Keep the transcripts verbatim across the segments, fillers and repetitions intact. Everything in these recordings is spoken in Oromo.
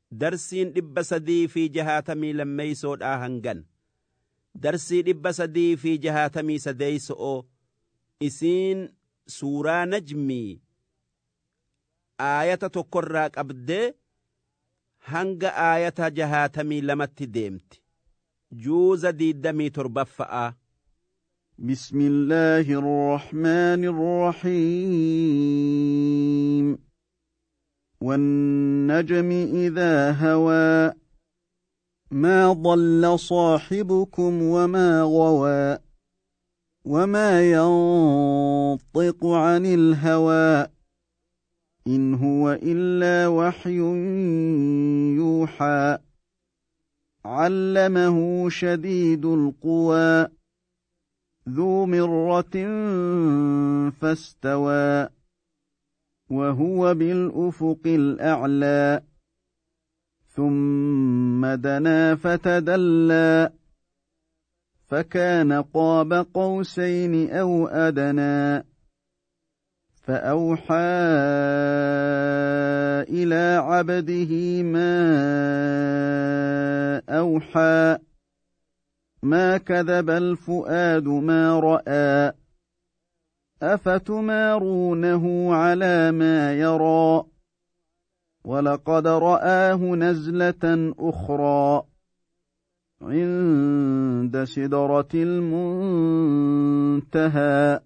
darsiin dhibba sadii fi jahaatamii lammeeysoodhaa hangan. Darsii dhibba sadii fi jahaatamii sadeeyso'oo isiin suuraa najmii aayata tokkorraa qabdee hanga aayata jahaatamii lamatti deemti. Juuza diiddamii torbaffa'aa. بسم الله الرحمن الرحيم والنجم إذا هوى ما ضل صاحبكم وما غوى وما ينطق عن الهوى إن هو إلا وحي يوحى علمه شديد القوى ذو مرة فاستوى وهو بالأفق الأعلى ثم دنا فتدلى فكان قاب قوسين أو أدنى فأوحى إلى عبده ما أوحى ما كذب الفؤاد ما رأى أفتمارونه على ما يرى ولقد رآه نزلة أخرى عند سدرة المنتهى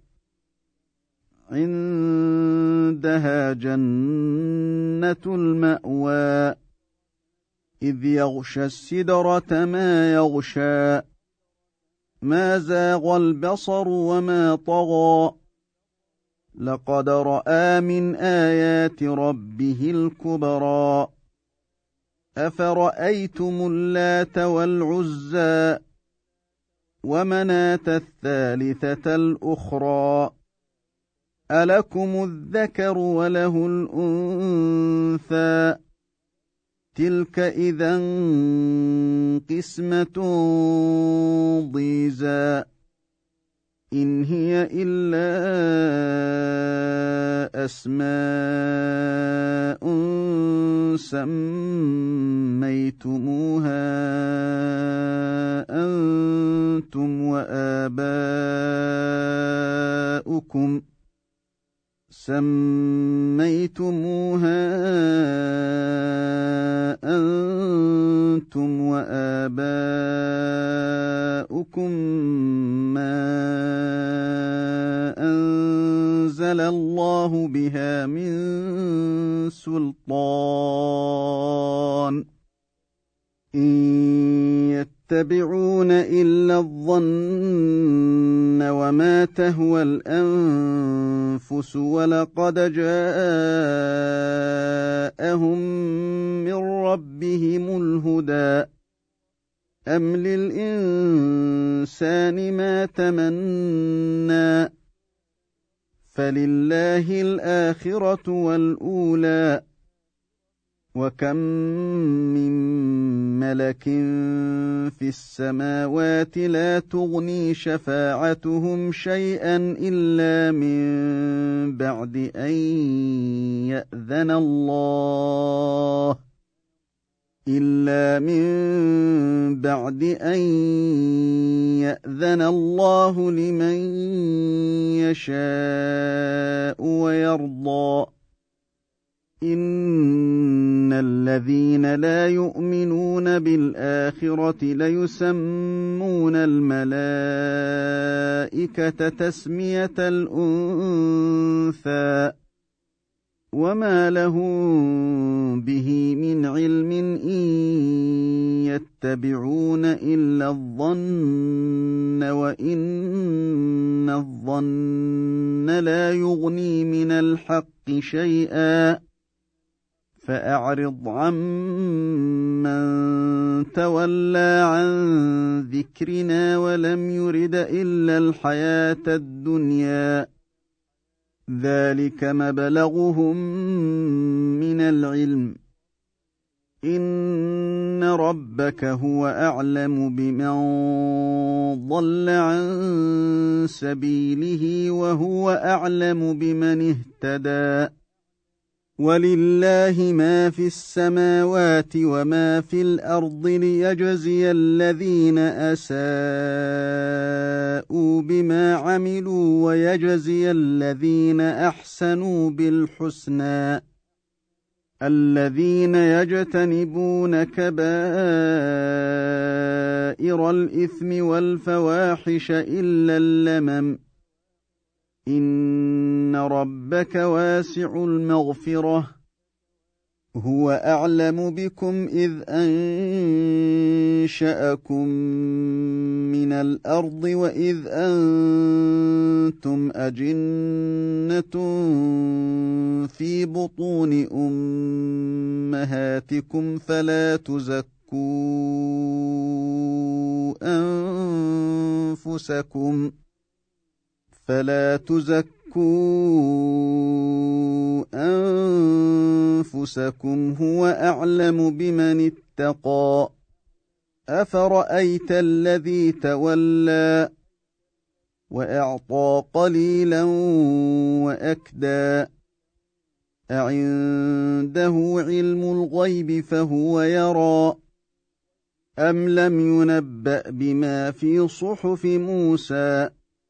عندها جنة المأوى إذ يغشى السدرة ما يغشى ما زاغ البصر وما طغى لقد رأى من آيات ربه الكبرى أفرأيتم اللات والعزى ومناة الثالثة الأخرى ألكم الذكر وله الأنثى تلك إذا قسمة ضيزى إن هي إلا أسماء سميتموها أنتم وآباؤكم سميتموها أنتم وآباؤكم ما أنزل الله بها من سلطان إن يتبعون إلا الظن وما تهوى الأنفس ولقد جاءهم من ربهم الهدى أم للإنسان ما تمنى فلله الآخرة والأولى وكم من ملك في السماوات لا تغني شفاعتهم شيئا إلا من بعد أن يأذن الله إلا من بعد أن يأذن الله لمن يشاء ويرضى إن الذين لا يؤمنون بالآخرة ليسمون الملائكة تسمية الأنثى وما لهم به من علم إن يتبعون إلا الظن وإن الظن لا يغني من الحق شيئا فأعرض عمن تولى عن ذكرنا ولم يرد إلا الحياة الدنيا ذلك مبلغهم من العلم إن ربك هو أعلم بمن ضل عن سبيله وهو أعلم بمن اهتدى ولله ما في السماوات وما في الأرض ليجزي الذين أساءوا بما عملوا ويجزي الذين أحسنوا بالحسنى الذين يجتنبون كبائر الإثم والفواحش إلا اللمم إن ربك واسع المغفرة هو أعلم بكم إذ أنشأكم من الأرض وإذ أنتم أجنة في بطون أمهاتكم فلا تزكوا أنفسكم فلا تزكوا أنفسكم هو أعلم بمن اتقى أفرأيت الذي تولى وأعطى قليلا وأكدى أعنده علم الغيب فهو يرى أم لم ينبأ بما في صحف موسى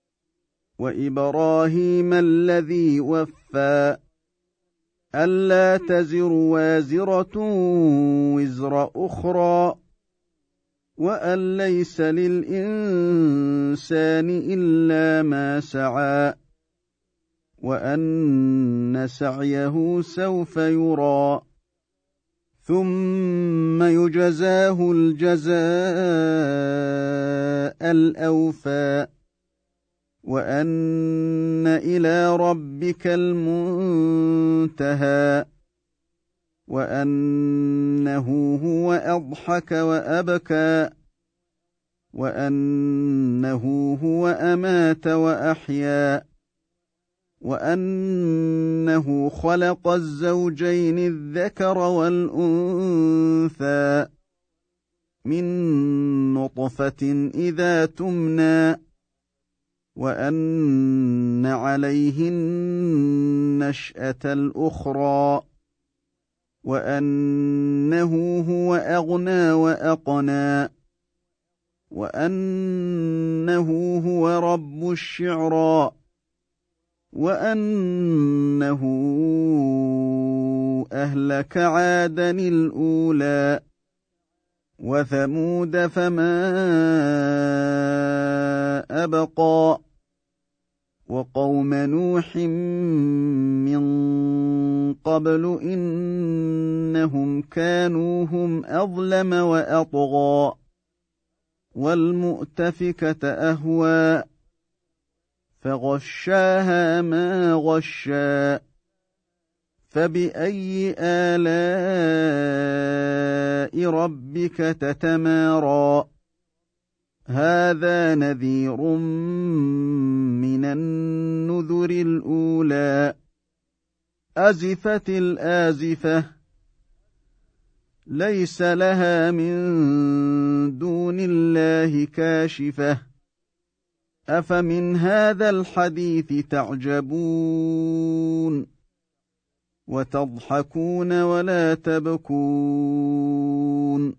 وإبراهيم الذي وفى ألا تزر وازرة وزر أخرى وأن ليس للإنسان إلا ما سعى وأن سعيه سوف يرى ثم يجزاه الجزاء الأوفى وأن إلى ربك المنتهى وأنه هو أضحك وأبكى وأنه هو أمات وأحيا وأنه خلق الزوجين الذكر والأنثى من نطفة إذا تمنى وأن عليه النشأة الأخرى وأنه هو أغنى وأقنى وأنه هو رب الشعرى وأنه أهلك عادا الأولى وثمود فما أبقى وقوم نوح من قبل إنهم كانوا هم أظلم وأطغى والمؤتفكة أهوى فغشاها ما غشى فبأي آلاء ربك تتمارى هذا نذير من النذر الأولى أزفت الآزفة ليس لها من دون الله كاشفة أفمن هذا الحديث تعجبون وتضحكون ولا تبكون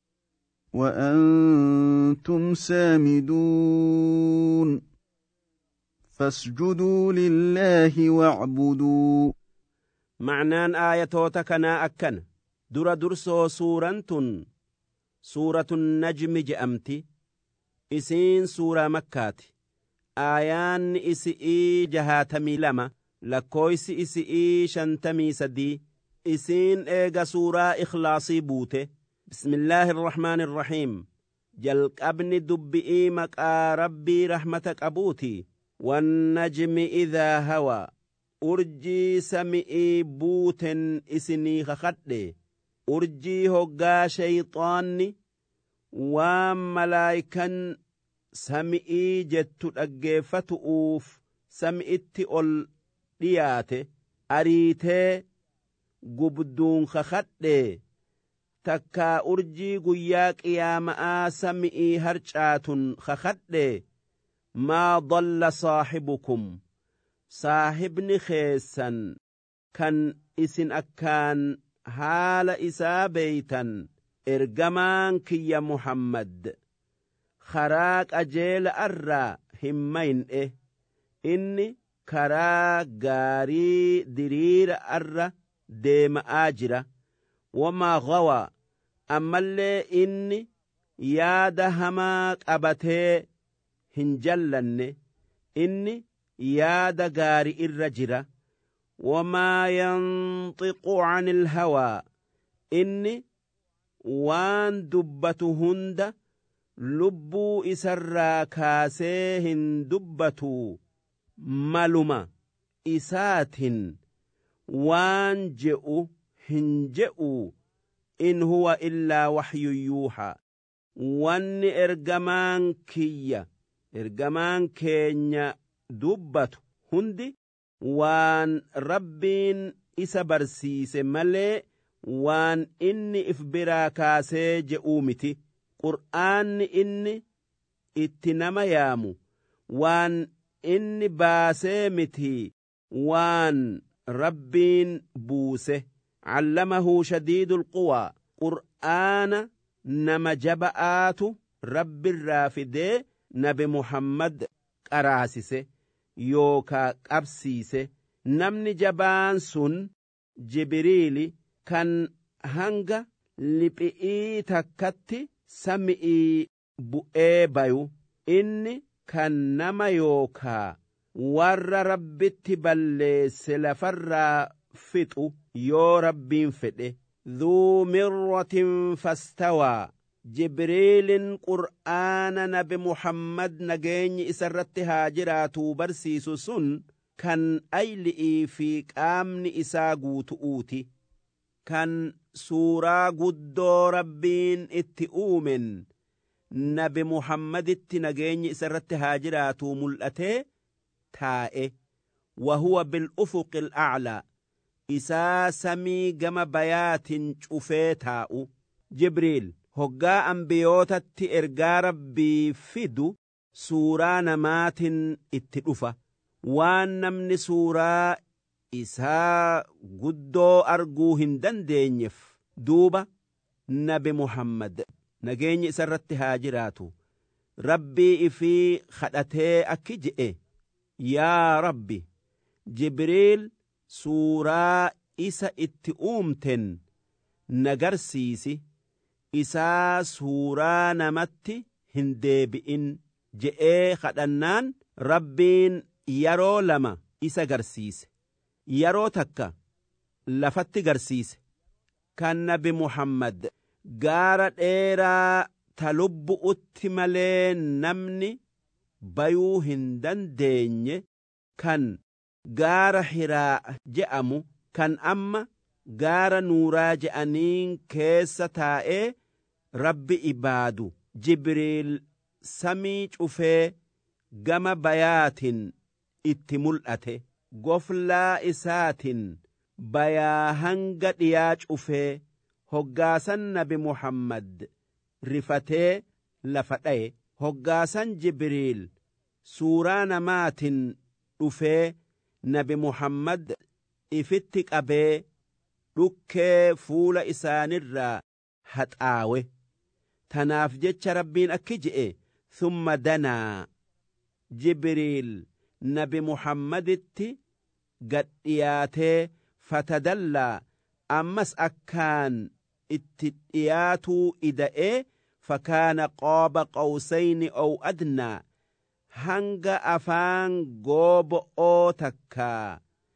وأنتم سامدون فاسجدوا لله واعبدوا معنان آياتوتا كنا أكن در درسو سورة سورة النجم جأمتي إسين سورة مكاتي آيان إسئي جهاتمي لما لكويس إسئي شنتمي سدي إسين إيغا سورة إخلاصي بوته بسم الله الرحمن الرحيم جلق أبن دبئي مكا ربي رحمتك أبوتي والنجم إذا هوى أرجي سمئي بوتن إسني خخده أرجي هقا شيطاني وملايكا سمئي جتت أجيفتؤوف سمئت أول دياته أريته قبدون خخده takkaa urjii guyyaa qiyaama'aa sami'ii harcaatun kakadhe maa dalla saahibukum saahibni keessan kan isin akkaan haala isaa beeytan ergamaan kiyya Muhammad karaa qajeela irraa hin mayne inni karaa gaarii diriira irra deema'aa jira wamaa gawaa ammallee inni yaada hamaa qabatee hin jallanne inni yaada gaarii irra jira wamaa yanxiqu anil hawaa inni waan dubbatu hunda lubbuu isarraa kaasee hin dubbatu maluma isaatin waan je'u hin je'u in huwa illaa waxyu yuuhaa wanni ergamaan kiyya ergamaan keenya dubbatu hundi waan rabbiin isa barsiise malee waan inni if biraa kaasee je'uu miti qur'aanni inni itti nama yaamu waan inni baasee miti waan rabbiin buuse allamahu shadiidul quwaa qur'aana nama jaba'aatu rabbirraa fidee nabi Muhammad qaraasise yookaa qabsiise namni jabaan sun Jibriili kan hanga liphi'ii takkatti sami'ii bu'ee bayu inni kan nama yookaa warra rabbitti balleesse lafarraa fixu yoo rabbiin fedhe dhuu mirratin fastawaa Jibriilin qur'aana nabi Muhammad nageenyi isarratti haa jiraatuu barsiisu sun kan ayli'ii fi qaamni isaa guutu'uuti kan suuraa guddoo rabbiin itti uumen nabi Muhammaditti nageenyi isarratti haa jiraatuu mul'atee taa'e wahuwa bil'ufuqil a'laa isaa samii gama bayaatin cufee taa'u Jibriil hoggaa ambiyootatti ergaa rabbii fidu suuraa namaatin itti dhufa waan namni suuraa isaa guddoo arguu hin dandeenyeef duuba nabi Muhammad nageenyi isarratti haa jiraatu rabbii ifii kadhatee akki je'e yaa rabbi Jibriil suuraa isa itti uumten nagarsiisi isaa suuraa namatti hin deebi'in je'ee kadhannaan rabbiin yeroo lama isa garsiise yeroo takka lafatti garsiise kan nabi Muhammad gaara dheeraa ta lubbu'utti malee namni bayuu hin dandeenye kan gaara Hiraa je'amu kan amma gaara nuuraa je'aniin keessa taa'ee rabbi ibaadu Jibriil samii cufee gama bayaatin itti mul'ate goflaa isaatin bayaa hanga dhiyaa cufee hoggaasan nabi Muhammad rifatee lafa dhaye hoggaasan Jibriil suuraa namaatin dhufee nabi Muhammad ifitti qabee dhukkee fuula isaanirraa haxaawe tanaaf jecha rabbiin akki je'e thumma danaa Jibriil nabi Muhammaditti gadhiyaatee fatadallaa ammas akkaan itti dhiyaatuu ida'ee fakaana qaaba qawsayni aw adnaa hanga afaan goobo'oo takkaa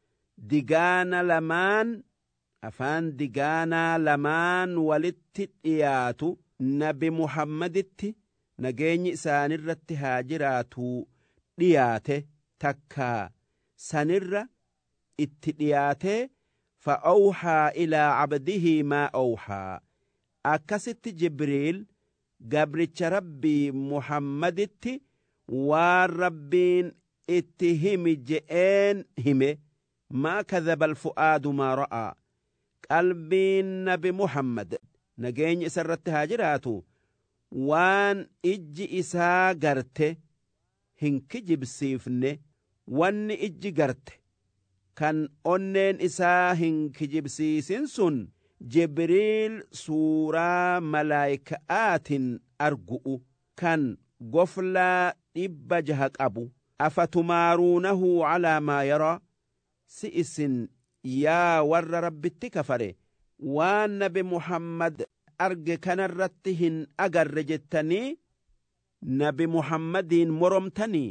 digaana lamaan afaan digaanaa lamaan walitti dhiyaatu nabi Muhammaditti nageenyi isaanirratti haa jiraatuu dhiyaate takkaa sanirra itti dhiyaatee fa'awhaa ilaa cabdihi maa awhaa akkasitti Jibriil gabricha rabbii Muhammaditti waan rabbiin itti himi je'een hime maa kadhaba alfu'aadu maa ra'aa qalbiin nabi Muhammad nageenyi isarratti haa jiraatu waan ijji isaa garte hin kijibsiifne wanni ijji garte kan onneen isaa hin kijibsiisin sun jibriil suuraa malaayika'aatin argu'u kan goflaa dhibba jaha qabu afatumaaruunahu calaa maa yaraa si isin yaa warra rabbitti kafare waan nabi muhammad arge kanarratti hin agarre jettanii nabi muhammadiin moromtanii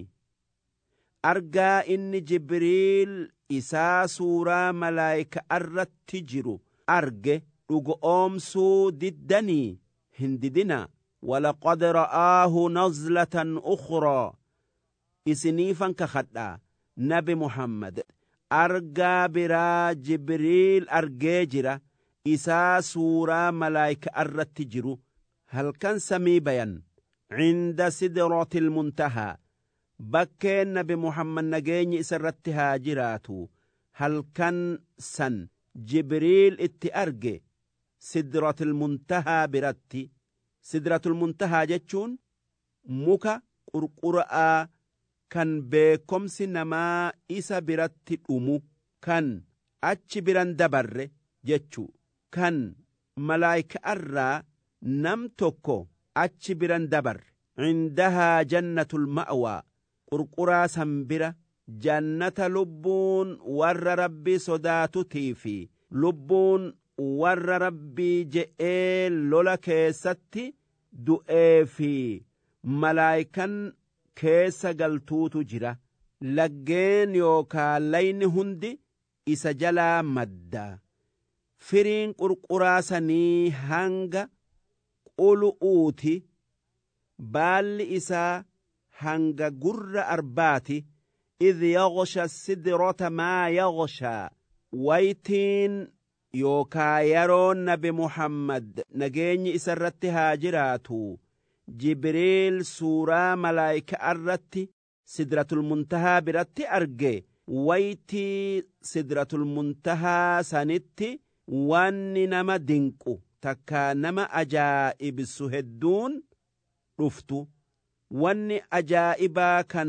argaa inni jibriil isaa suuraa malaayika'arratti jiru arge dhugoomsuu diddanii hin didina walaqad ra'aahu nazlatan ukhraa isiniifan kakadhaa nabi muhammad argaa biraa jibriil argee jira isaa suuraa malaayika'arratti jiru halkan samii bayan cinda sidratil muntahaa bakkeen nabi muhammad nageenyi isa irratti haa jiraatu halkan san jibriil itti arge sidratul muntahaa biratti sidratul muntahaa jechuun muka qurqura'aa kan beekomsi namaa isa biratti dhumu kan achi biran dabarre jechuu kan malaayika'arraa nam tokko achi biran dabarre cindahaa jannatul ma'waa qurquraa san bira jannata lubbuun warra rabbii sodaatutii fi lubbuun warra rabbii je'ee lola keessatti du'ee fi malaayikan keessa galtuutu jira laggeen yookaa layni hundi isa jalaa madda firiin qurquraa sanii hanga qulu'uuti baalli isaa hanga gurra arbaati idh yaghsha sidrata maa yaghshaa waytiin yookaa yeroon nabi muhammad nageenyi isa irratti haa jiraatu jibriil suuraa malaayika'arratti sidratul muntahaa biratti arge waytii sidratul muntahaa sanitti wanni nama dinqu takkaa nama ajaa'ibsu hedduun dhuftu wanni ajaa'ibaa kan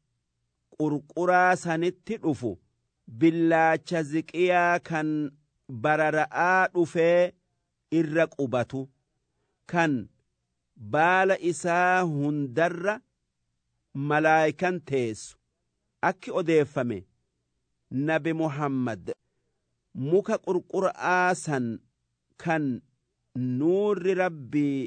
qurquraa sanitti dhufu billaacha ziqiyaa kan barara'aa dhufee irra qubatu kan baala isaa hundarra malaayikan teessu akki odeeffame nabi muhammad muka qurqura'aa san kan nuurri rabbii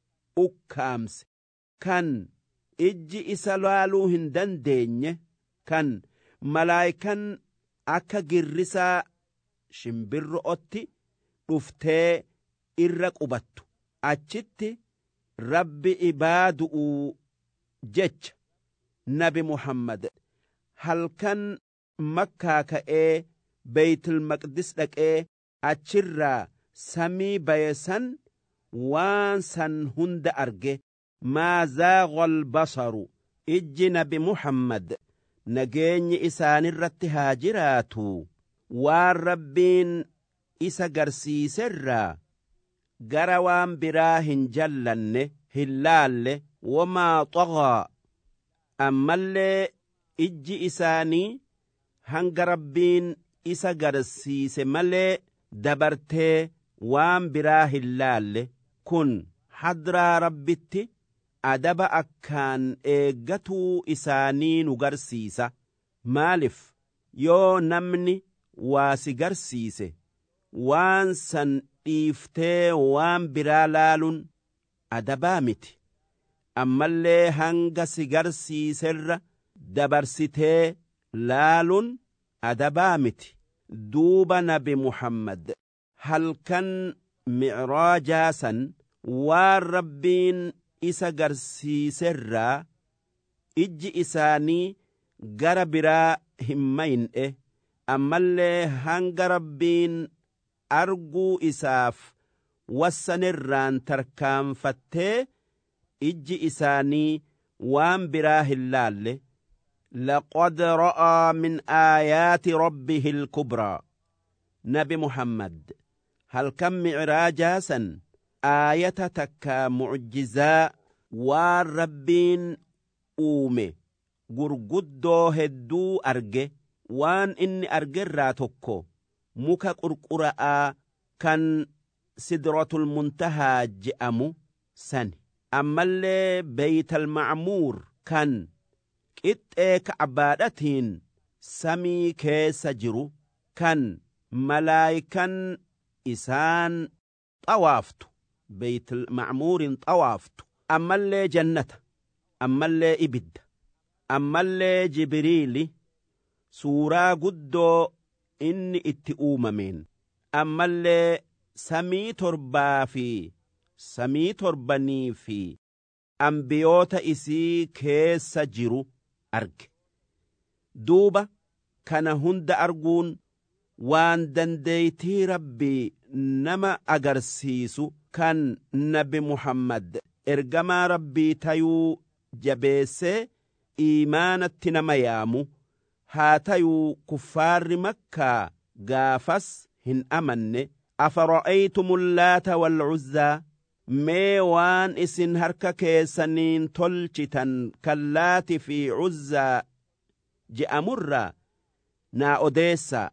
ukkaamse kan ijji isa laaluu hin dandeenye kan malaayikan akka girrisaa shimbirro'otti dhuftee irra qubattu achitti rabbi ibaadu'uu jecha nabi muhammad halkan makkaa ka'ee beeytul maqdis dhaqee achirraa samii bayesan waan san hunda arge maa zaaghal basaru ijji nabi muhammad nageenyi isaanirratti haa jiraatu waan rabbiin isa garsiiserraa gara waan biraa hin jallanne hin laalle wamaa xagaa ammallee ijji isaanii hanga rabbiin isa garsiise malee dabartee waan biraa hin laalle kun hadraa rabbitti adaba akkaan eeggatuu isaanii nu garsiisa maalif yoo namni waa si garsiise waan san dhiiftee waan biraa laaluun adabaa miti ammallee hanga si garsiiserra dabarsitee laaluun adabaa miti duuba nabi muhammad halkan mi'raajaa san waan rabbiin isa garsiiserraa ijji isaanii gara biraa hin mayne ammallee hanga rabbiin arguu isaaf wassanirraan tarkaanfattee ijji isaanii waan biraa hin laalle laqad ra'aa min aayaati rabbihi ilkubraa nabi muhammad halkan mi'raajaa san aayata takka mucjizaa waan rabbiin uume gurguddoo hedduu arge waan inni argerraa tokko muka qurqura'aa kan sidratul muntahaa je'amu sani ammallee beeytal ma'muur kan qixxee ka'baadhatiin samii keessa jiru kan malaayikan isaan xawaaftu beeytal ma'muurin xawaaftu ammallee jannata ammallee ibidda ammallee jibriili suuraa guddoo inni itti uumameen ammallee samii torbaa fi samii torbanii fi ambiyoota isii keessa jiru arge duuba kana hunda arguun waan dandeeytii rabbii nama agarsiisu kan nabi Muhammad ergamaa rabbii tayuu jabeessee iimaanatti nama yaamu haa tayuu kuffaarri makkaa gaafas hin amanne afara'aytumu llaata walcuzzaa mee waan isin harka keessaniin tolchitan kan laati fi cuzzaa je'amurraa naa odeessaa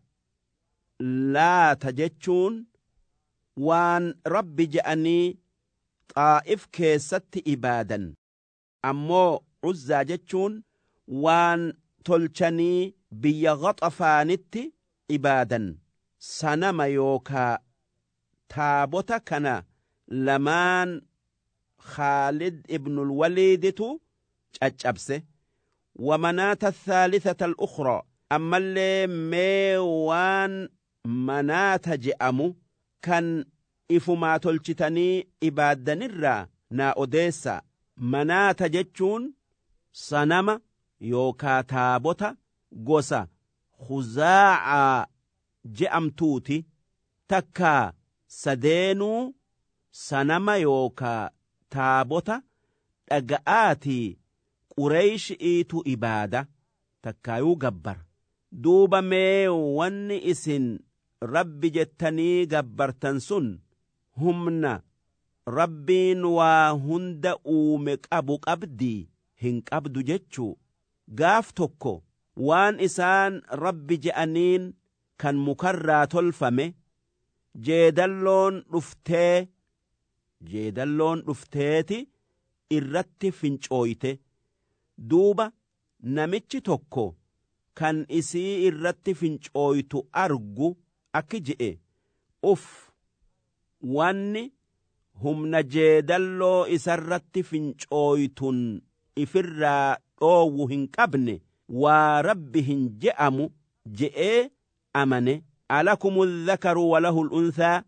laata jechuun waan rabbi je'anii xaa'if keessatti ibaadan ammoo cuzzaa jechuun waan tolchanii biyya Ghaxafaanitti ibaadan sanama yookaa taabota kana lamaan Khaalid ibnul Waliiditu caccabse wamanaata الثالثة الأخرى ammallee mee waan manaata je'amu kan ifumaa tolchitanii ibaaddanirraa naa odeessa manaata jechuun sanama yookaa taabota gosa Khuzaa'aa je'amtuuti takkaa sadeenuu sanama yookaa taabota dhaga'aatii Qureyshi'iitu ibaada takkaayuu gabbara duuba mee wanni isin rabbi jettanii gabbartan sun humna rabbiin waa hunda uume qabu qabdii hin qabdu jechuu gaaf tokko waan isaan rabbi je'aniin kan mukarraa tolfame jeedalloon dhuftee jeedalloon dhufteeti irratti fincooyte duuba namichi tokko kan isii irratti fincooytu argu akki je'e uf wanni humna jeedalloo isarratti fincooytun ifirraa dhoowwu hin qabne waa rabbi hin je'amu je'ee amane alakumu dhakaru walahu l'unthaa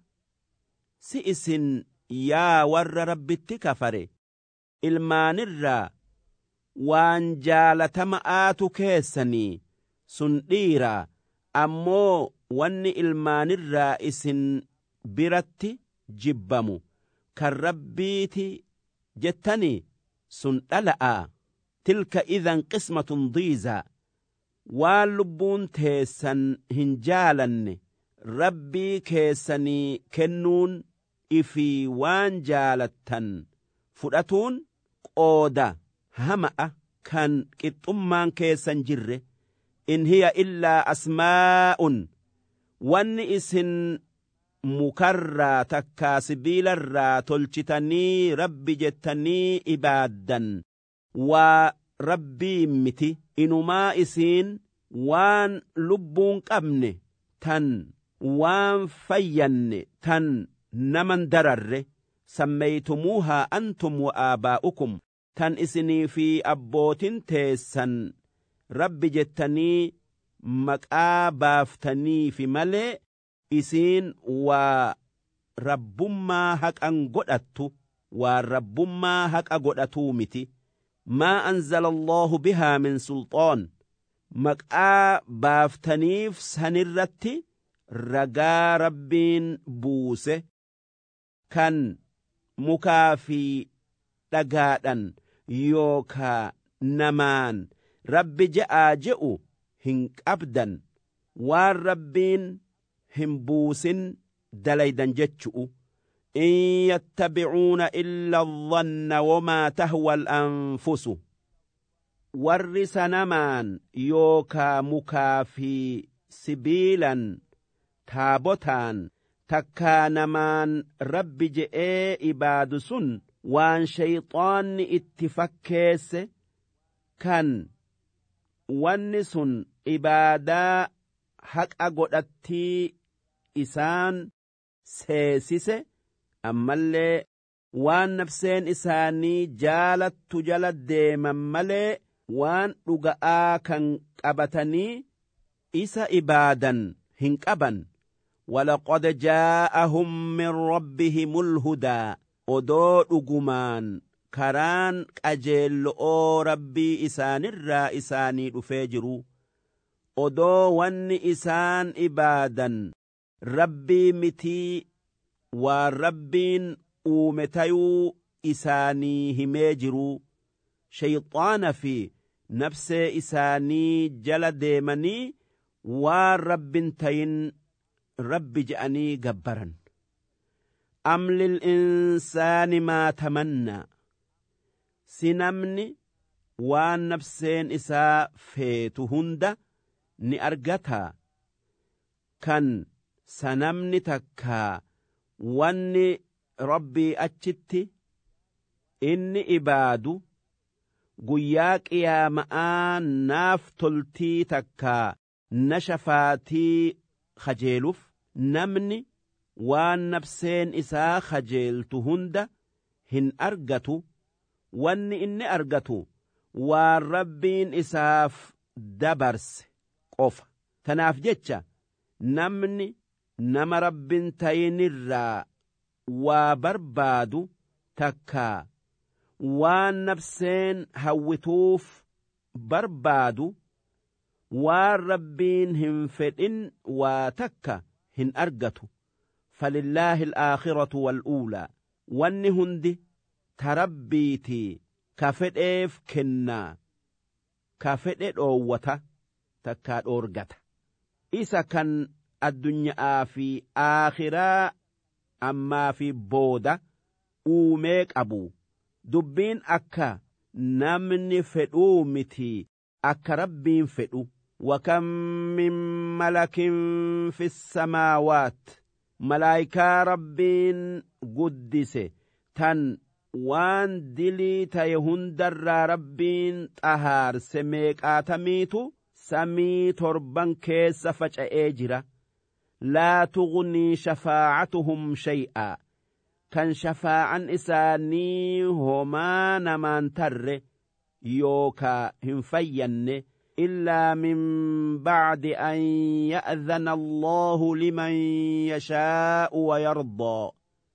si isin yaa warra rabbitti kafare ilmaanirraa waan jaalatama'aatu keessanii sun dhiiraa ammoo wanni ilmaanirraa isin biratti jibbamu kan rabbiiti jettanii sun dhala'aa tilka idhan qismatun diizaa waan lubbuun teessan hin jaalanne rabbii keessanii kennuun ifii waan jaalattan fudhatuun qooda hama'a kan qixxummaan keessan jirre in hiya illaa asmaa'un wanni isin mukarraa takkaa sibiilarraa tolchitanii rabbi jettanii ibaaddan waa rabbii miti inumaa isiin waan lubbuun qabne tan waan fayyanne tan naman dararre sammeeytumuuhaa antum wa aabaa'ukum tan isinii fi abbootin teessan rabbi jettanii maqaa baaftanii fi malee isiin waa rabbummaa haqan godhattu waan rabbummaa haqa godhatuu miti maa anzala allahu bihaa min sulxaan maqaa baaftaniif sanirratti ragaa rabbiin buuse kan mukaa fi dhagaadhan yookaa namaan rabbi ja'aa je'u hin qabdan waan rabbiin hin buusin dalaydan jechu'u in yattabi'uuna illa dhanna wamaa tahwa al'anfusu warri sanamaan yookaa mukaa fi sibiilan taabotaan takkaa namaan rabbi je'ee ibaadu sun waan shayxaanni itti fakkeesse kan wanni sun ibaadaa haqa godhattii isaan seesise ammallee waan nafseen isaanii jaalattu jala deeman malee waan dhuga'aa kan qabatanii isa ibaadan hin qaban. walaqad jaa'ahum min rabbihimul hudaa odoo dhugumaan karaan qajeello'oo rabbii isaanirraa isaanii dhufee jiru odoo wanni isaan ibaadan rabbii mitii waan rabbiin uume tayuu isaanii himee jiru shayxaana fi nafsee isaanii jala deemanii waan rabbin tayin rabbi je'anii gabbaran. am lil'insaani maa tamannaa si namni waan nafseen isaa feetu hunda ni argataa kan sanamni takkaa wanni rabbii achitti inni ibaadu guyyaa qiyaama'aa naaf toltii takkaa na shafaatii kajeeluuf namni waan nafseen isaa kajeeltu hunda hin argatu wanni inni argatu waan rabbiin isaaf dabarse qofa tanaaf jecha namni nama rabbin tayinirraa waa barbaadu takkaa waan nafseen hawwituuf barbaadu waan rabbiin hin fedhin waa takka hin argatu. فلله الآخرة والأولى wanni hundi tarabbiitii ka fedheef kennaa ka fedhe dhoowwata takkaa dhoorgata isa kan addunyaa fi aakhiraa ammaa fi booda uumee qabu dubbiin akka namni fedhuu mitii akka rabbiin fedhu وكم من ملك في السماوات malaayikaa rabbiin guddise tan waan dilii taye hundarraa rabbiin xahaarse meeqaatamiitu samii torban keessa faca'ee jira laa tugnii shafaacatuhum shay'aa kan shafaa'an isaanii homaa namaan tarre yookaa hin fayyanne إلا من بعد أن يأذن الله لمن يشاء ويرضى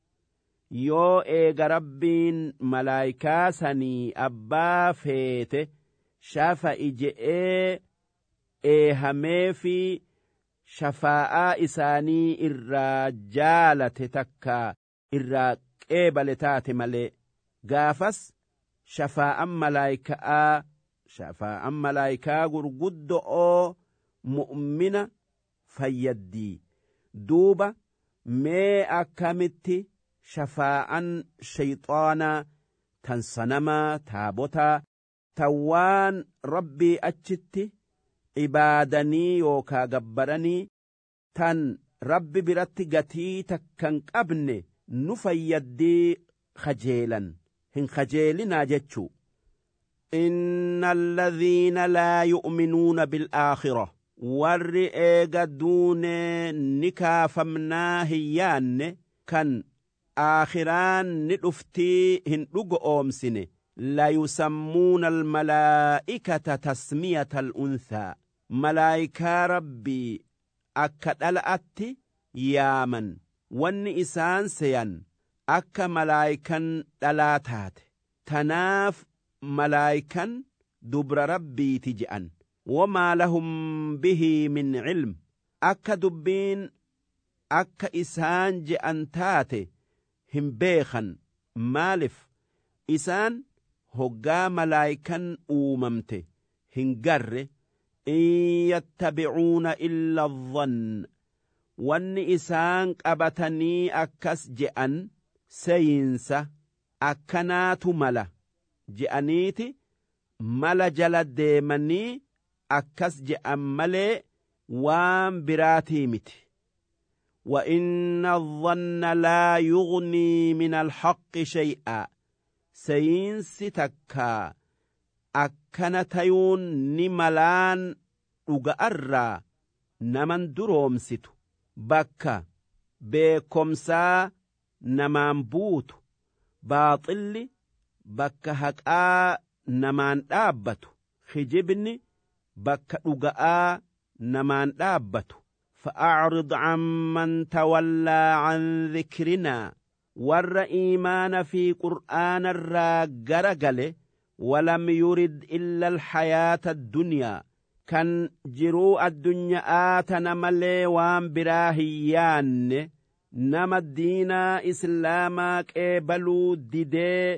يو إيغا ربين ملايكا سني أبا فيته شاف إجئي إيهمي في شفاء إساني الرجالة تكا الرا قبلتات ملي غافس شفاء ملايكا shafaa'an malaayikaa gurguddo'oo mu'mina fayyaddii duuba mee akkamitti shafaa'an shayxaanaa tan sanamaa taabotaa tan waan rabbii achitti ibaadanii yookaa gabbaranii tan rabbi biratti gatii takkan qabne nu fayyaddii kajeelan hin kajeelinaa jechuu إن الذين لا يؤمنون بالآخرة ور إيغا دون نكافمنا هيان كان آخران ندفتي هندوغ أومسن لا يسمون الملائكة تسمية الأنثى ملائكة ربي أكد الأتي يامن وان إسان سيان أكا ملائكا دلاتات تناف ملائكا دبر ربي تجأن وما لهم به من علم أكا دبين أكا إسان جأن تاتي هم بيخا مالف إسان هقا ملائكا أوممته هنقر إن يتبعون إلا الظن وان إسان قبتني أكس جأن سينسا أكنات ملا je'aniiti mala jala deemanii akkas je'an malee waan biraatii miti. وإن الظن لا يغني من الحق شيئا سينس تكا أكنتيون نملان أغأرى نمن درومستو بكا بكمسا نمان بوت باطل بكا هكا نمان دابتو خجبني بكا أغأ نمان دابتو فأعرض عمن تولى عن ذكرنا ور إيمان في قرآن الراجرجل ولم يرد إلا الحياة الدنيا كان جرو الدنيا آتنا ملي وان براهيان نما الدين إسلامك إبلو ديدي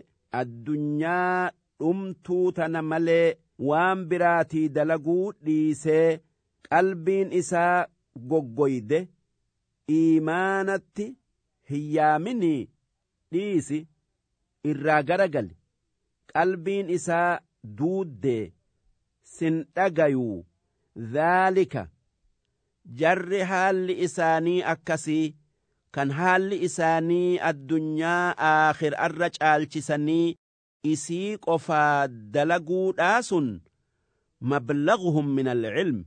الدنيا أمتو تنملي وان براتي دلقو ليسي قلبين إساء goggoyde iimaanatti hiyyaaminii dhiisi irraa garagali qalbiin isaa duuddee sin dhagayuu dhaalika jarri haalli isaanii akkasii kan haalli isaanii addunyaa aakhirarra caalchisanii isii qofaa dalaguudhaa sun mablaghuhum min alcilm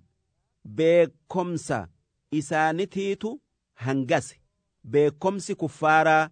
beekomsa isaanitiitu hangase beekomsi kuffaaraa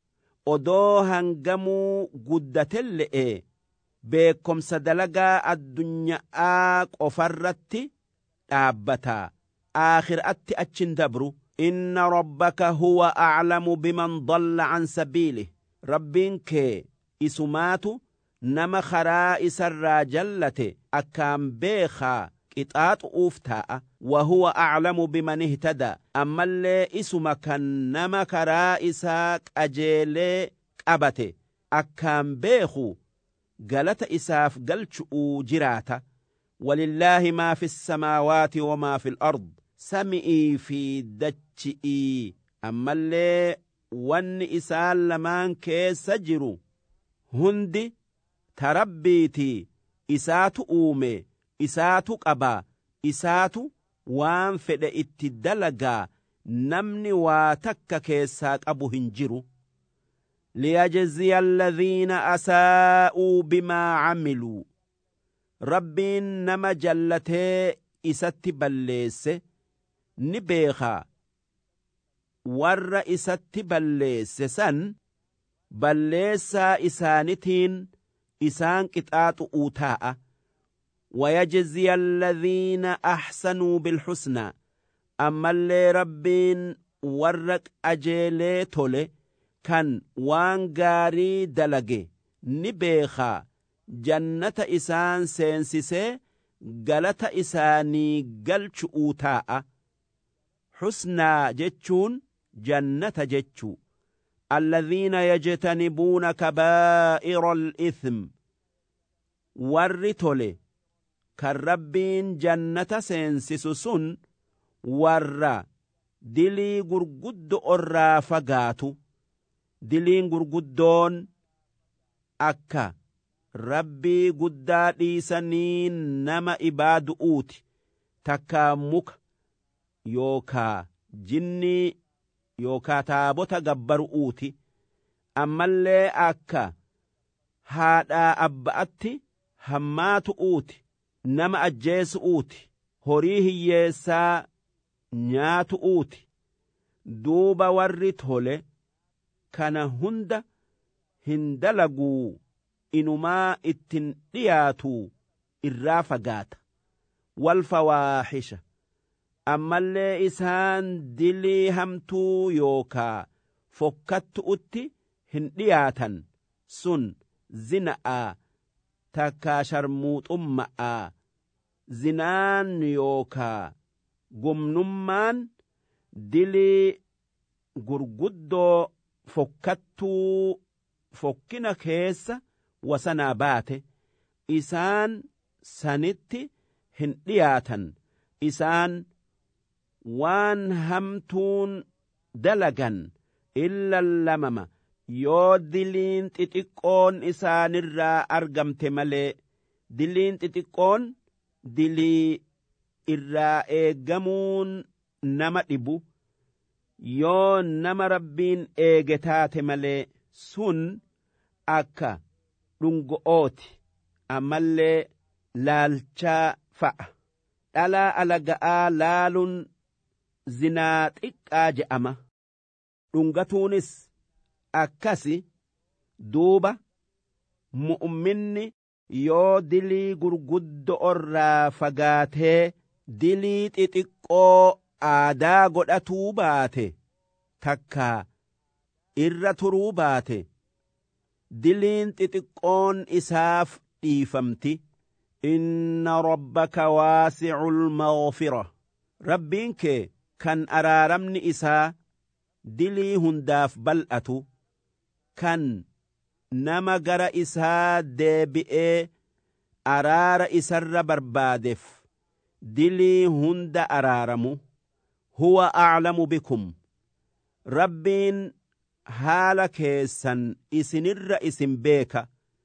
odoo hangamuu guddatelle'e beekomsa dalagaa addunyaa qofarratti dhaabbataa aakhiraatti achin dabru inna rabbaka huwa a'lamu biman dalla an sabiilih rabbiin kee isumaatu nama karaa isarraa jallate akkaan beekaa qixaaxu uftaa'a وهو أعلم بمن اهتدى أما اللي اسم كان نما كرا إساق أجيلي قبته أكام بيخو قالت إساف قلتشؤ جراتا ولله ما في السماوات وما في الأرض سمئي في دجئي أما اللي وان إسال لمان كي سجرو هندي تربيتي إساتو أومي إساتو قبا إساتو waan fedhe itti dalagaa namni waa takka keessaa qabu hin jiru liyajziya alladhiina asaa'uu bimaa camiluu rabbiin nama jallatee isatti balleesse ni beekaa warra isatti balleesse san balleessaa isaanitiin isaan qixaaxu'uu taa'a ويجزي الذين أحسنوا بالحسنى أما اللي ربين ورق أجيلي تولي كان وان غاري دلقي نبيخا جنة إسان سينسيسي غلط إساني غلچ أوتاء حسنى جتشون جنة جتشو الذين يجتنبون كبائر الإثم ورطولي kan rabbiin jannata seensisu sun warra dilii gurguddo orraa fagaatu diliin gurguddoon akka rabbii guddaa dhiisanii nama ibaadu'uuti takkaa muka yookaa jinnii yookaa taabota gabbaru'uuti ammallee akka haadhaa abba'atti hammaatu'uuti nama ajjeesu'uuti horii hiyyeessaa nyaatu'uuti duuba warri tole kana hunda hin dalaguu inumaa ittin dhiyaatuu irraa fagaata wal fawaahisha ammallee isaan dilii hamtuu yookaa fokkattu'utti hin dhiyaatan sun zina'aa takkaa sharmuuxumma'aa zinaan yookaa gumnummaan dilii gurguddoo fokkattuu fokkina keessa wasanaa baate isaan sanitti hin dhiyaatan isaan waan hamtuun dalagan illa lamama yoo diliin xixiqqoon isaanirraa argamte malee diliin xixiqqoon dilii irraa eeggamuun nama dhibu yoo nama rabbiin eege taate malee sun akka dhungo'ooti ammallee laalchaa fa'a. Dhalaa alaga'aa laaluun zinaa xiqqaa je'ama. Dhungatuunis akkasi duuba mu'minni yoo dilii gurguddo irraa fagaatee dilii xixiqqoo aadaa godhatuu baate takkaa irra turuu baate diliin xixiqqoon isaaf dhiifamti. Inna rabbaka waasi'ul maghfira. Rabbiin kee kan araaramni isaa dilii hundaaf bal'atu kan nama gara isaa deebi'ee araara isarra barbaadeef dilii hunda araaramu. Huwa a'lamu bikum. Rabbiin haala keessan isinirra isin beeka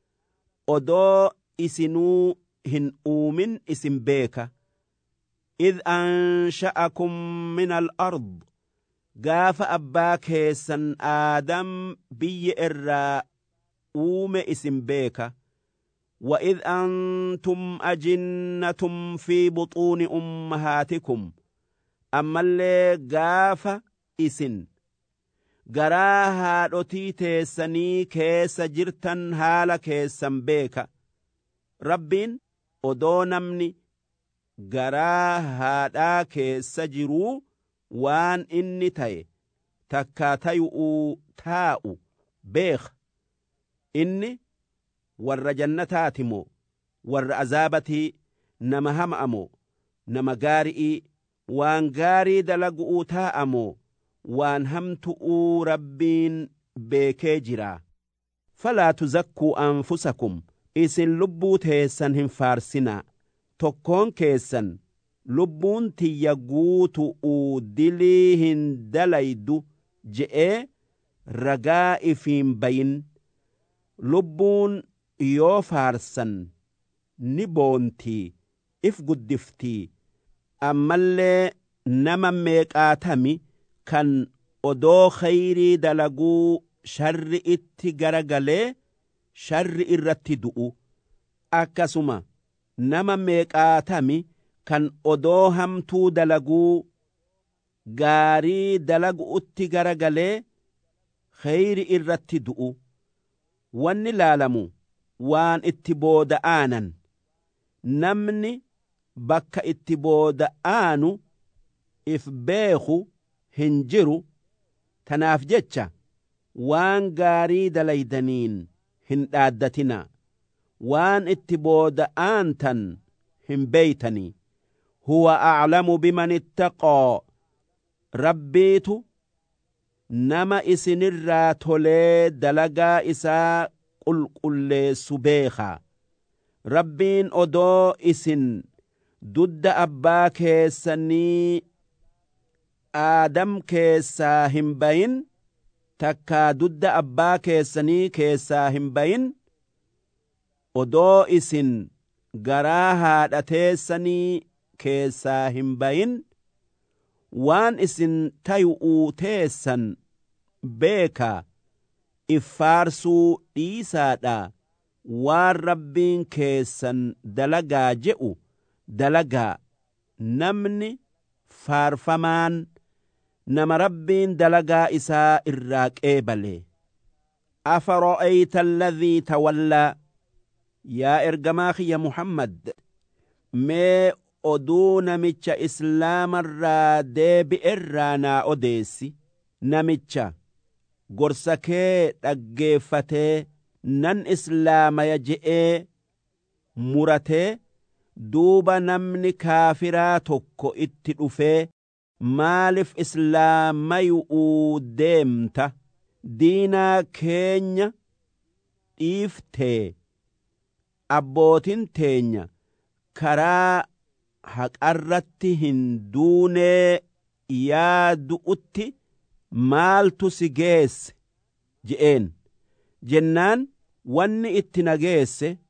odoo isinuu hin uumin isin beeka. إذ أنشأكم من الأرض gaafa abbaa keessan aadam biyya irraa uume isin beeka. وإذ أنتم أجنة في بطون أمهاتكم ammallee gaafa isin garaa haadhotii teessanii keessa jirtan haala keessan beeka. Rabbiin odoo namni garaa haadhaa keessa jiruu waan inni ta'e takkaa tayu'uu taa'u beeka. Inni warra jannataati moo warra azaabatii, nama hama'a moo nama gaari'ii, waan gaarii dalagu'uu taa'a moo waan hamtu'uu rabbiin beekee jiraa. Falaa tuzakkuu anfusakum. Isin lubbuu teessan hin faarsinaa. Tokkoon keessan lubbuun tiyya guutu'uu dilii hin dalaydu je'ee ragaa ifiin bayin. Lubbuun yoo faarsan ni boontii if guddiftii. Ammallee nama meeqaatami kan odoo khayrii dalaguu sharri itti garagalee sharri irratti du'u. Akkasuma nama meeqaatami kan odoo hamtuu dalaguu gaarii dalagu'utti garagalee khayri irratti du'u. Wanni laalamu waan itti booda'aanan. Namni bakka itti booda'aanu if beeku hin jiru. Tanaaf jecha waan gaarii dalaydaniin hin dhaaddatinaa. Waan itti booda'aantan hin beeytanii. Huwa a'lamu biman ittaqaa. Rabbiitu nama isinirraa tolee dalagaa isaa qulqulleessu beekaa. Rabbiin odoo isin dudda abbaa keessanii aadam keessaa hin bayin takkaa dudda abbaa keessanii keessaa hin bayin odoo isin garaa haadha teessanii keessaa hin bayin waan isin tayu'uu teessan beekaa. Iffaarsuu dhiisaadhaa waan rabbiin keessan dalagaa je'u dalagaa. Namni faarfamaan nama rabbiin dalagaa isaa irraa qeebale. Afara'ayta alladhii tawallaa. Yaa ergamaa kiyya Muhammad, mee oduu namicha islaamarraa deebi'erraa naa odeessi. Namicha gorsa kee dhaggeeffatee nan islaamaya je'ee muratee duuba namni kaafiraa tokko itti dhufee maaliif islaamayu'uu deemta? Diinaa keenya dhiiftee abbootin teenya karaa haqarratti hin duunee yaadu'utti maaltu si geesse je'een. Jennaan wanni itti na geesse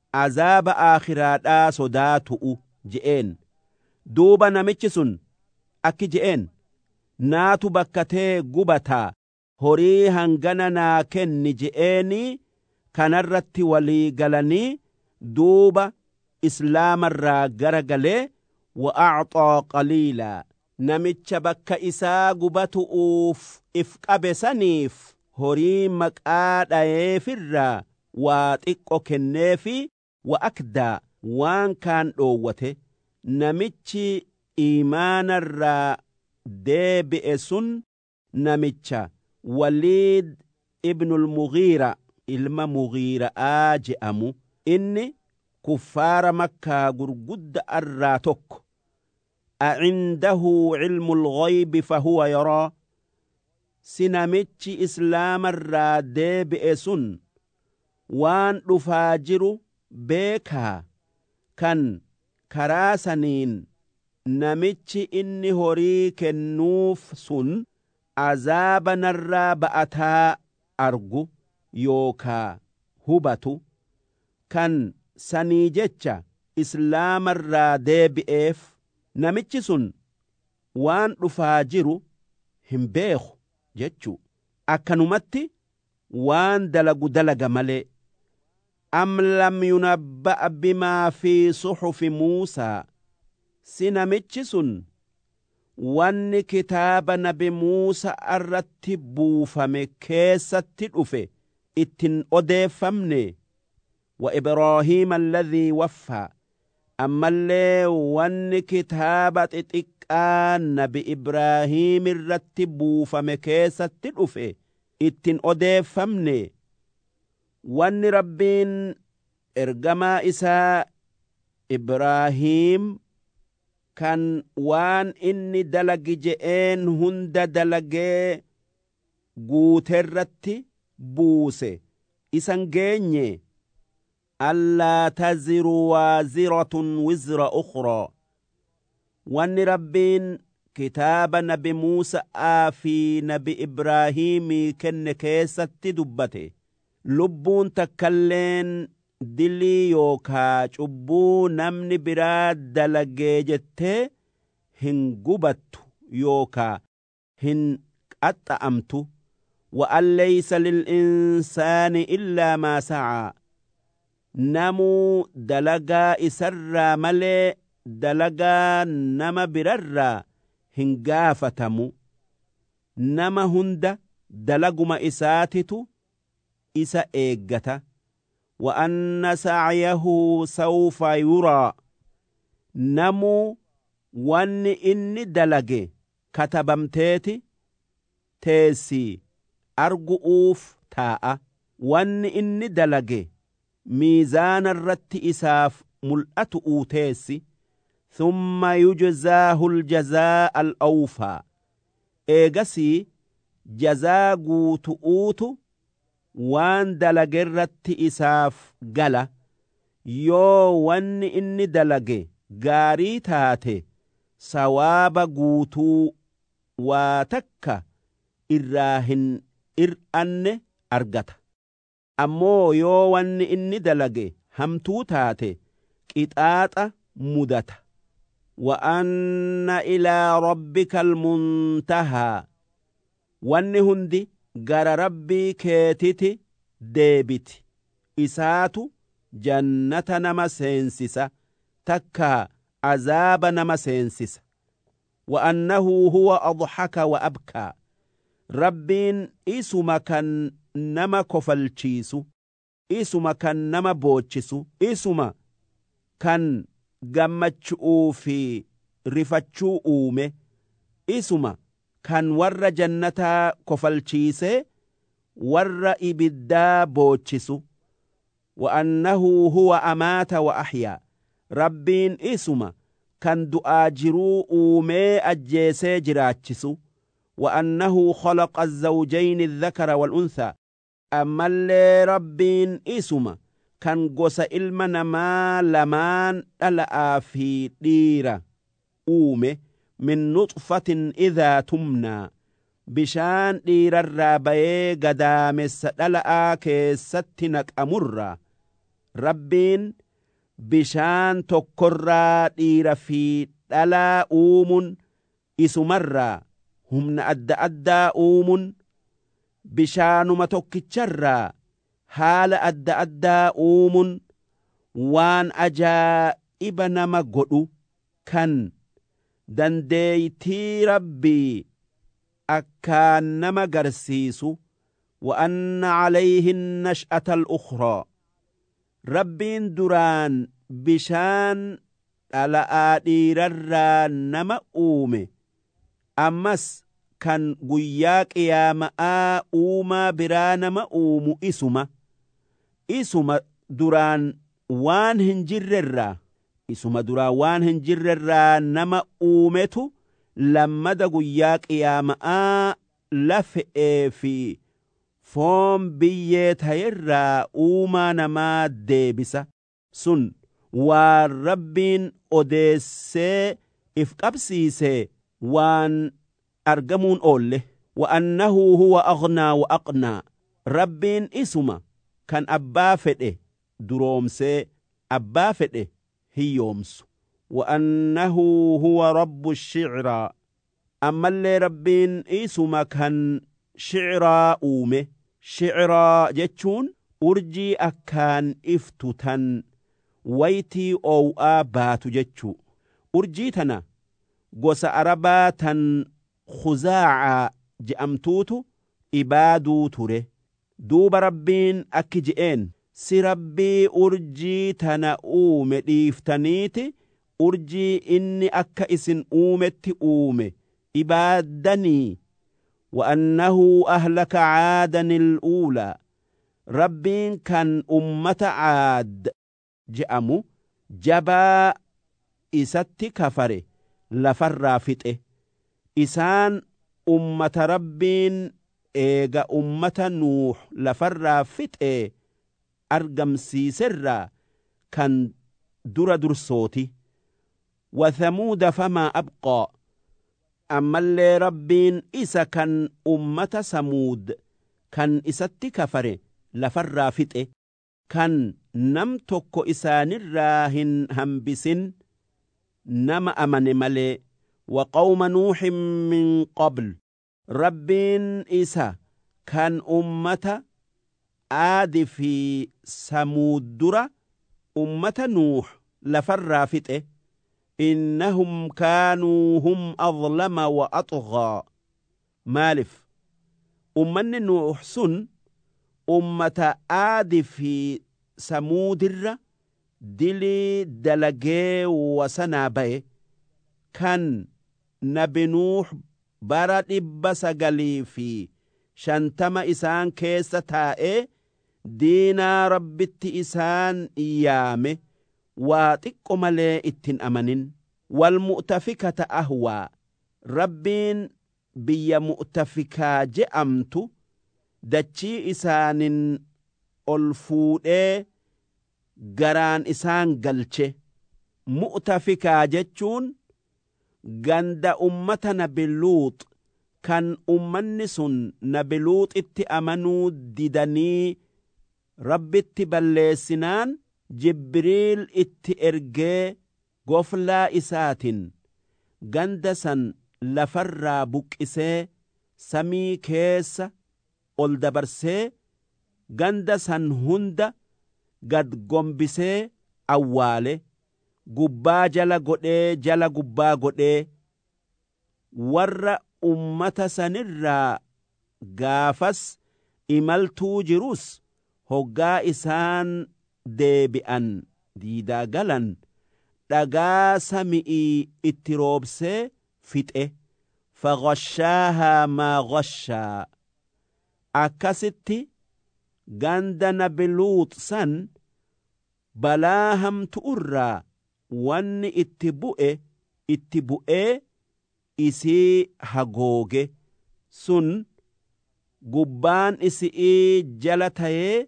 azaaba aakhiraadhaa sodaatu'u je'een. Duuba namichi sun akki je'een, naatu bakkatee gubataa horii hangana naa kenni je'eenii kanarratti walii galanii duuba islaamarraa gara galee wa'acxaa qaliilaa namicha bakka isaa gubatu'uuf if qabe saniif horii maqaa dhayeefirraa waa xiqqo kenneefi wa'akdaa waan kaan dhoowwate. Namichi iimaanarraa deebi'e sun namicha Waliid ibnul Mughiira ilma Mughiira'aa je'amu. Inni kuffaara makkaa gurgudda irraa tokko. Acindahu cilmul ghaybi fahuwa yaraa. Si namichi islaamarraa deebi'e sun waan dhufaa jiru beekaa kan karaa saniin namichi inni horii kennuuf sun azaaba narraa ba'ataa argu yookaa hubatu kan sanii jecha islaamarraa deebi'eef namichi sun waan dhufaa jiru hin beeku jechuu. Akkanumatti waan dalagu dalaga malee. Am lam yunabba'a bimaa fi suhufi Muusaa. Si namichi sun wanni kitaaba nabi Muusaa irratti buufame keessatti dhufe ittin odeeffamne. Wa Ibraahiima alladhii waffaa. Ammallee wanni kitaaba xixiqqaa nabi Ibraahiim irratti buufame keessatti dhufe ittin odeeffamne. Wanni Rabbiin ergamaa isaa Ibraahiim kan waan inni dalagi je'een hunda dalagee guuterratti buuse isan geenye. Allaa taziru waaziratun wizra ukhraa. Wanni Rabbiin kitaaba nabi Muusaa fi nabi Ibraahiimii kenne keessatti dubbate. Lubbuun takkalleen dilii yookaa cubbuu namni biraa dalagee jettee hin gubattu yookaa hin qaxxa'amtu. Wa'an laysa lil'insaani illaa maa sa'aa. Namuu dalagaa isarraa malee dalagaa nama birarraa hin gaafatamu. Nama hunda dalaguma isaatitu isa eeggata. Wa anna sa'yahu sawfa yuraa. Namuu wanni inni dalage katabamteeti teessii argu'uuf taa'a. Wanni inni dalage miizaana irratti isaaf mul'atu teessi. Thumma yujzaahu aljazaa al-awfaa. Eegasii jazaa guutu'uutu waan dalagerratti isaaf gala. Yoo wanni inni dalage gaarii taate sawaaba guutuu waa takka irraa hin ir'anne argata. Ammoo yoo wanni inni dalage hamtuu taate qixaaxa mudata. Wa anna ilaa rabbika almuntahaa. Wanni hundi gara rabbii keetiti deebiti. Isaatu jannata nama seensisa takka azaaba nama seensisa. Wa annahu huwa adhaka wa abkaa. Rabbiin isuma kan nama kofalchiisu, isuma kan nama boochisu, isuma kan gammachuu fi rifachuu uume, isuma kan warra jannataa kofalchiise warra ibiddaa boochisu. Wa annahu huwa amaata wa ahyaa. Rabbiin isuma kan du'aa jiruu uumee ajjeesee jiraachisu. Wa annahu khalaqa az-zawjayni adh-dhakara wal-unthaa. Ammallee Rabbiin isuma kan gosa ilma namaa lamaan dhala'aa fi dhiira uume. Min nutfatin idhaa tumnaa. Bishaan dhiirarraa bayee gadaamessa dhala'aa keessatti naqamurraa. rabbiin bishaan tokkorraa dhiira fi dhalaa uumuun isumarraa humna adda addaa uumuun bishaanuma tokkicharraa haala adda addaa uumuun waan ajaa'iba nama godhu kan dandeeytii rabbii akkaan nama garsiisu وأن عليه النشأة الأخرى ربين دران بشان على آديرر نما أومي أمس كان قياك يا ماء أوما برانما أومو إسما إسما دران وان هنجرر إسما دران وان هنجرر نما أومتو لما دا قياك يا ماء لفئ في foon biyyee tayirraa uumaa namaa deebisa sun waan rabbiin odeessee if qabsiisee waan argamuun oolle wa'annahu huwa aghnaa wa aqnaa rabbiin isuma kan abbaa fedhe duroomsee abbaa fedhe hiyyoomsu wa'annahu huwa rabbu shicraa ammallee rabbiin isuma kan shicraa uume shicraa jechuun urjii akkaan iftu tan waytii oow'aa baatu jechuu urjii tana gosa arabaa tan khuzaacaa je'amtuutu ibaaduu ture duuba rabbiin akki je'een si rabbii urjii tana uume dhiiftaniiti urjii inni akka isin uumetti uume ibaaddanii وأنه أهلك عادا الأولى ربين كان أمة عاد جأمو جبا إسات كفر لفر فتئ إسان أمة ربين إيغا أمة نوح لفر فتئ أرقم سيسر كان در درسوتي وثمود فما أبقى أما اللي ربين إسا كان أمة سمود كان إساتي كفر لفر فتئ كان نم توكو إسان الراهن همبسن نم أمن ملي وقوم نوح من قبل ربين إسا كان أمة آد في سمود درة أمة نوح لفر فتئ إنهم كانوا هم أظلم وأطغى مالف أمن نوح سن أمة آد في سمود الر دلي دلقي وسنابي كان نبي نوح برد بسقلي في شانتما إسان كيسة تائي دينا ربت إسان إيامه واتق ملي اتن أمنين والمؤتفكة أهوى ربين بيا مؤتفكة جأمت دچي إسان الفوئي غران إسان قلچه مؤتفكة جچون غند أمتنا بلوط كان أمنس نبلوط ات أمنو ددني رب اتبالسنان جبريل ات ارجي غفلا إساتن غندسا لفر بكسي سمي كيس الدبرسي غندسا هند قد قنبسي أوالي قبا جلا قدي جلا قبا قدي ور أمة سنرى غافس إمالتو جروس هقا إسان deebi'an diidaa galan dhagaa sami'ii itti roobsee fixe faghashaahaa maa ghashaa akkasitti ganda nabi luut san balaa hamtu irraa wanni itti bu'e itti bu'ee isii hagooge sun gubbaan isii jala tayee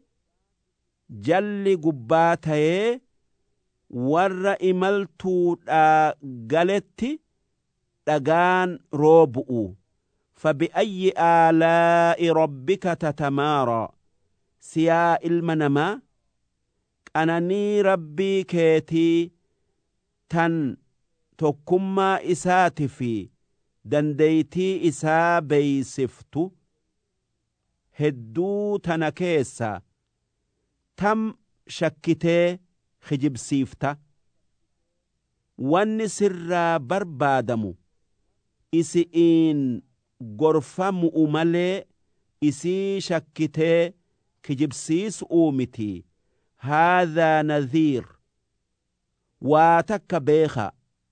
jalli gubbaa tayee warra imaltuudha galetti dhagaan roobu'u fabi'ayyi aalaa'i rabbika tatamaaraa siyaa ilma namaa qananii rabbii keetii tan tokkummaa isaati fi dandeeytii isaa beeysiftu hedduu tana keessa tam shakkitee kijibsiifta. Wanni sirraa barbaadamu isi'iin gorfamu'u malee isii shakkitee kijibsiisu'uu miti. haadhaa nadhiir waa takka beeka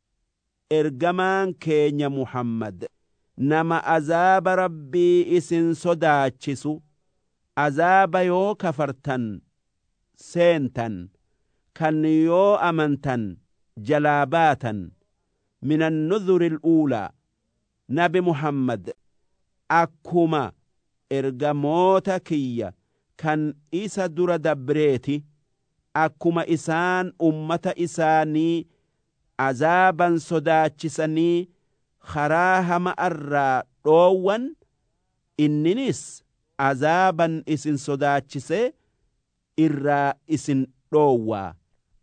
ergamaan keenya Muhammad nama azaaba rabbii isin sodaachisu azaaba yoo kafartan seentan kan yoo amantan jalaa baatan min annudhuri al'uulaa. Nabi Muhammad akkuma ergamoota kiyya kan isa dura dabreeti akkuma isaan ummata isaanii azaaban sodaachisanii karaa hama irraa dhoowwan inninis azaaban isin sodaachise irraa isin dhoowwaa.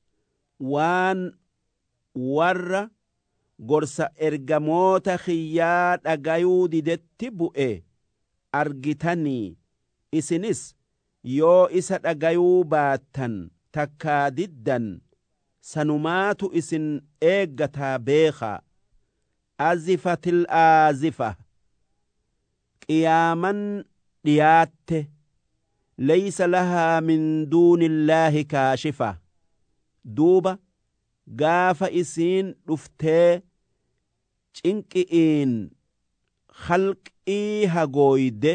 Waan warra gorsa ergamoota kiyyaa dhagayuu didetti bu'e argitanii isinis yoo isa dhagayuu baattan takkaa diddan sanumaatu isin eeggataa beekaa. Azifatil aazifa qiyaaman dhiyaatte laysa lahaa min duunillaahi kaashifa. Duuba gaafa isiin dhuftee cinqi'iin khalqii hagooyde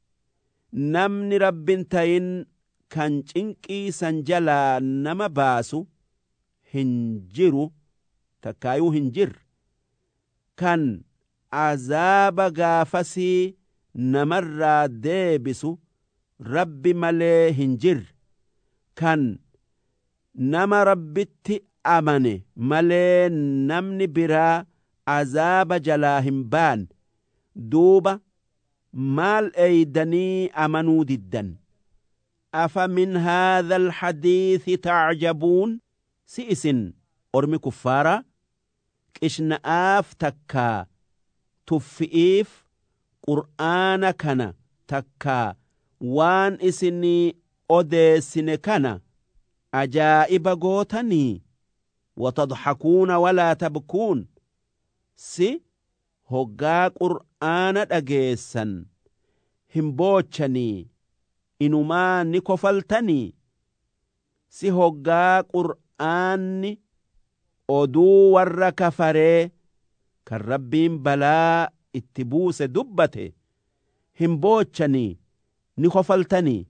namni rabbin tayin kan cinqii san jalaa nama baasu hin jiru takkaayuu hin jirre. Kan azaaba gaafasii namarraa deebisu rabbi malee hin jirre. Kan nama rabbitti amane malee namni biraa azaaba jalaa hin baan. Duuba maal eeydanii amanuu diddan? Afa min haadha alhadiithi tacjabuun. Si isin ormi kuffaaraa qishna'aaf takkaa tuffi'iif qur'aana kana takkaa waan isinii odeessine kana ajaa'iba gootanii watadhakuuna walaa tabkuun. Si hoggaa qur'aana dhageessan hin boochanii inumaa ni kofaltanii. Si hoggaa qur'aanni oduu warra kafaree kan rabbiin balaa itti buuse dubbate hin boochanii ni kofaltanii.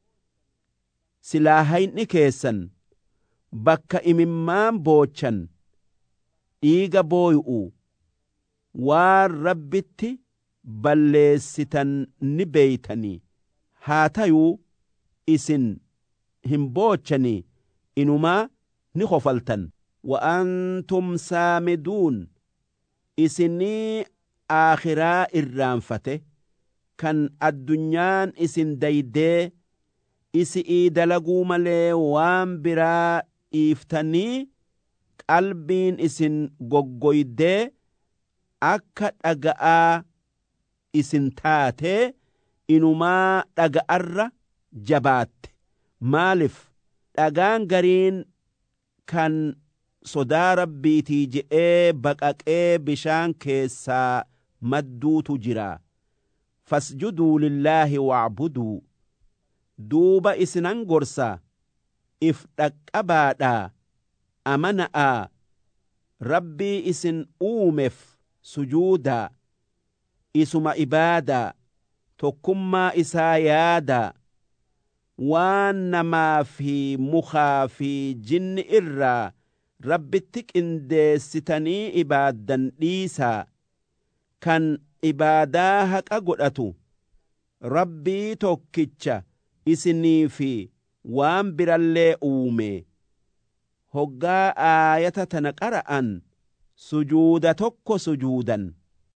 Silaa hayni keessan bakka imimmaan boochan dhiiga booy'u waan rabbitti balleessitan ni beeytanii. Haa tayuu isin hin boochanii inumaa ni kofaltan. وأنتم سامدون إسني آخرا إرانفته كان الدنيان إسن ديدي إسئي دلقو ملي وان برا إفتني قلبين إسن قوقويدي أكا أقا إسن تاتي إنما أقار جبات مالف أقان قرين كان sodaa rabbiitii je'ee baqaqee bishaan keessaa madduutu jira. Fasjuduu lillaahi wa'buduu. Duuba isinan gorsa if dhaqqabaadhaa amana'aa rabbii isin uumeef sujuudaa isuma ibaadaa tokkummaa isaa yaadaa. Waan namaa fi mukaa fi jinni irraa rabbitti qindeessitanii ibaaddan dhiisaa. Kan ibaadaa haqa godhatu rabbii tokkicha isinii fi waan birallee uume. Hoggaa aayata tana qara'an sujuuda tokko sujuudan.